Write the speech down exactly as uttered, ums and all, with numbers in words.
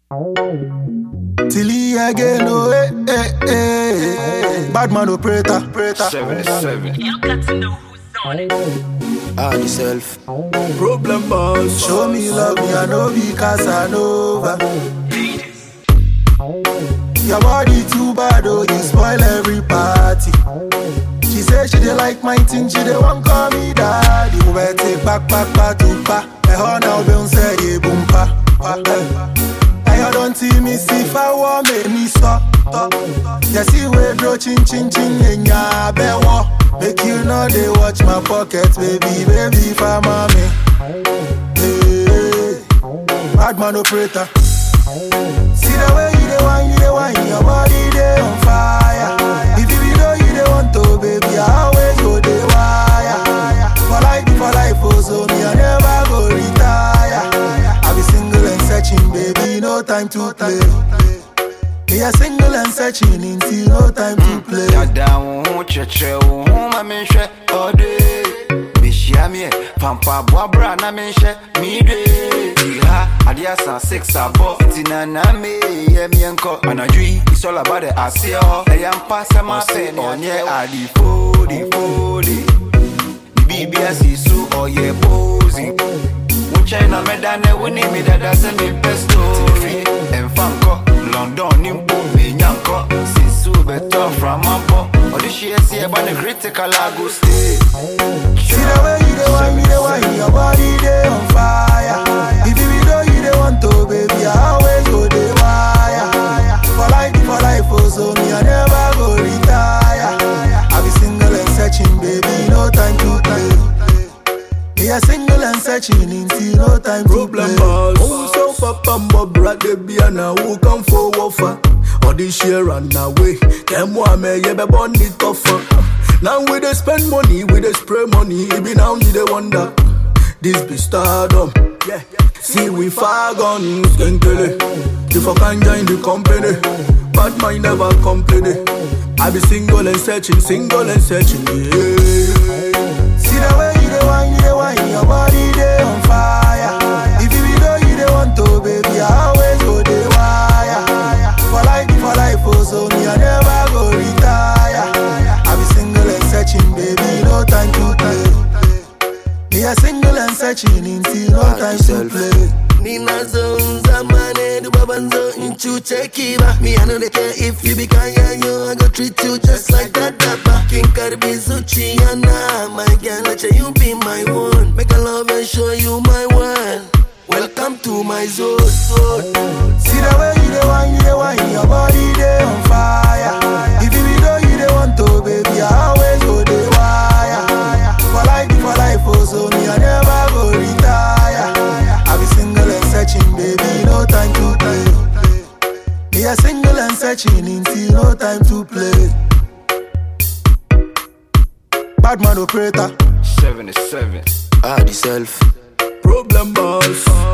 Tilly again, oh, eh, eh, eh. Bad man operator, operator. seventy-seven. You got to know who's on it. Add yourself. Problem boss. Show me love, me I know be Casanova. Your body too bad, oh, you spoil every party. She say she dey like my thing, she dey want call me daddy. We better take back, back, back to pa. Eh, how now be say ye boom pa. I don't see me see if I want make me stop. You see we draw chin chin chin in ya bewo. Make you know they watch my pocket, baby, baby, for mommy. Hey, bad man operator. See the way you the one, you the one, your body they on fire. If you be know you the want to, baby, I always go the wire. For life, for life, oh, so me I never go retire. I be single and searching, baby, no time to play. Me a single and searching, until no time to play. Dada won't cheche, won't me share all day. Bishia me, pampa boabra na me share me day. Ha, adia san six abo. Tina na me, yeah me enko. Anadri, it's all about the asio. I am pass my sen on ye adi fodi fodi. Bibi asisu or ye posing. China me dane we need me that doesn't mean pesto. Free and fanko, London nimpo me nyanko. Since you better from ampo. Or this year see about the critical I go stay. See the way you the one, you the one, your body they on fire. If you be know you the want to, baby, I always go the wire. For life, for life, oh, so me I never go retire. I be single and searching, baby, no time to play. Me a single and searching, until no time to play. Oh, so papa mbobra de biana who come for wafa. Or this year run away. Them one me ye be born it tougher. Now we dey spend money, we dey spray money. Even now we dey wonder. This be stardom. Yeah. See we far gone, skenkele. If I can join the company, bad mind never complain. I be single and searching, single and searching. Yeah. See the way you the one, you the one, your body they on fire. If you be know you the want to, baby, I always go the wire. For life, for life, oh, so me I never go retire. I be single and searching, baby, no time to play. Me a single and searching, until no time to play. Nina zonza mane du babanzo inchu chekiba. Me I know they care if you be kaya yo. I go treat you just like that dapper. King Karbi Zuchiana. My girl, let you be my one. Make a love and show you my one. Welcome to my zone. See the way you the one, you the one, your body they on fire. If you be know you the want to, baby, I always go the wire. For life, for life, oh, so me I never go retire. I be single and searching, baby, no time to play. Me a single and searching, until no time to play. Bad man operator. seventy-seven. Add yourself. Problem boss.